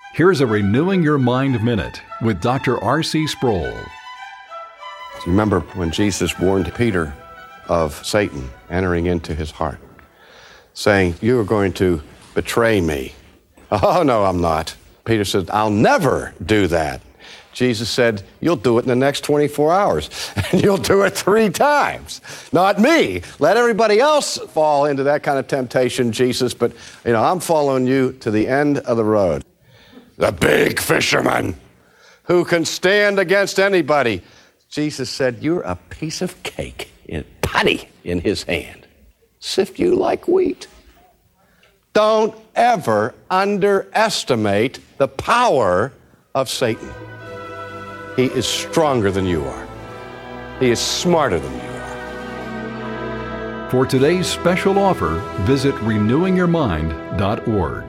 Here's a Renewing Your Mind Minute with Dr. R.C. Sproul. Remember when Jesus warned Peter of Satan entering into his heart, saying, "You are going to betray me." "Oh, no, I'm not." Peter said, "I'll never do that." Jesus said, "You'll do it in the next 24 hours, and you'll do it 3 times. Not me. Let everybody else fall into that kind of temptation, Jesus, but I'm following you to the end of the road." The big fisherman who can stand against anybody. Jesus said, "You're a piece of cake, putty in his hand. Sift you like wheat." Don't ever underestimate the power of Satan. He is stronger than you are. He is smarter than you are. For today's special offer, visit renewingyourmind.org.